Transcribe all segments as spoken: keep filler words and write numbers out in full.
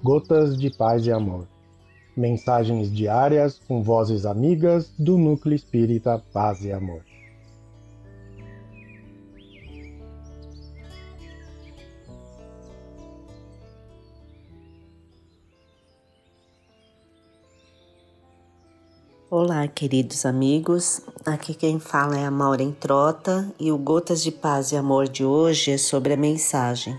Gotas de Paz e Amor. Mensagens diárias com vozes amigas do Núcleo Espírita Paz e Amor. Olá, queridos amigos, aqui quem fala é a Maureen Trota e o Gotas de Paz e Amor de hoje é sobre a mensagem.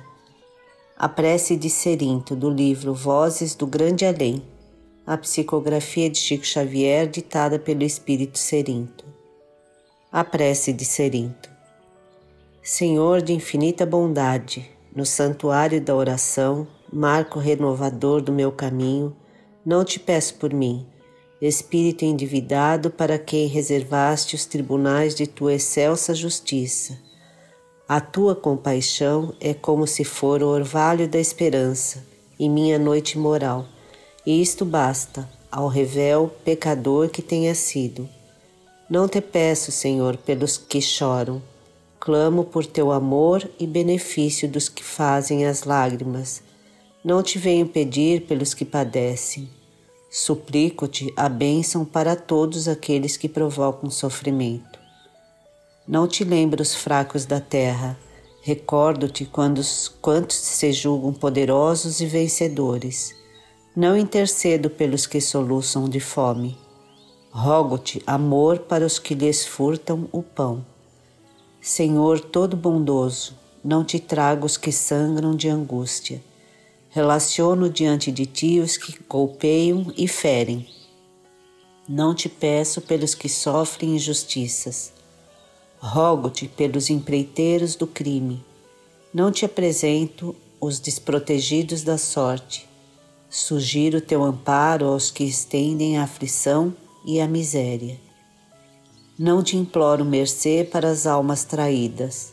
A prece de Cerinto, do livro Vozes do Grande Além, a psicografia de Chico Xavier ditada pelo Espírito Cerinto. A prece de Cerinto. Senhor de infinita bondade, no santuário da oração, marco renovador do meu caminho, não te peço por mim, Espírito endividado para quem reservaste os tribunais de tua excelsa justiça. A tua compaixão é como se for o orvalho da esperança em minha noite moral, e isto basta ao revel pecador que tenha sido. Não te peço, Senhor, pelos que choram, clamo por teu amor e benefício dos que fazem as lágrimas. Não te venho pedir pelos que padecem. Suplico-te a bênção para todos aqueles que provocam sofrimento. Não te lembro os fracos da terra, recordo-te quantos, quantos se julgam poderosos e vencedores. Não intercedo pelos que soluçam de fome. Rogo-te amor para os que lhes furtam o pão. Senhor todo bondoso, não te trago os que sangram de angústia. Relaciono diante de ti os que golpeiam e ferem. Não te peço pelos que sofrem injustiças. Rogo-te pelos empreiteiros do crime. Não te apresento os desprotegidos da sorte. Sugiro teu amparo aos que estendem a aflição e a miséria. Não te imploro mercê para as almas traídas.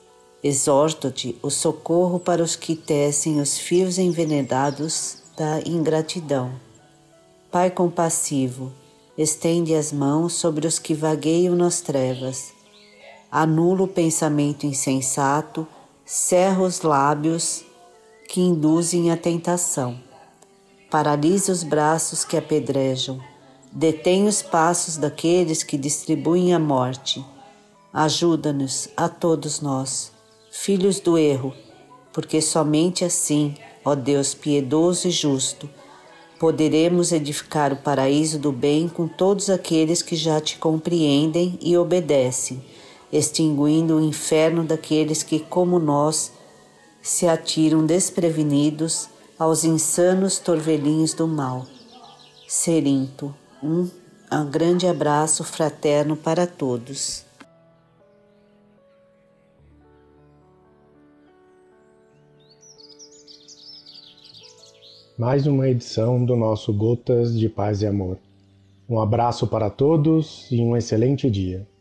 Exorto-te o socorro para os que tecem os fios envenenados da ingratidão. Pai compassivo, estende as mãos sobre os que vagueiam nas trevas. Anula o pensamento insensato, cerra os lábios que induzem à tentação. Paralisa os braços que apedrejam. Detém os passos daqueles que distribuem a morte. Ajuda-nos a todos nós, filhos do erro, porque somente assim, ó Deus piedoso e justo, poderemos edificar o paraíso do bem com todos aqueles que já te compreendem e obedecem, extinguindo o inferno daqueles que, como nós, se atiram desprevenidos aos insanos torvelinhos do mal. Cerinto, um, um grande abraço fraterno para todos. Mais uma edição do nosso Gotas de Paz e Amor. Um abraço para todos e um excelente dia.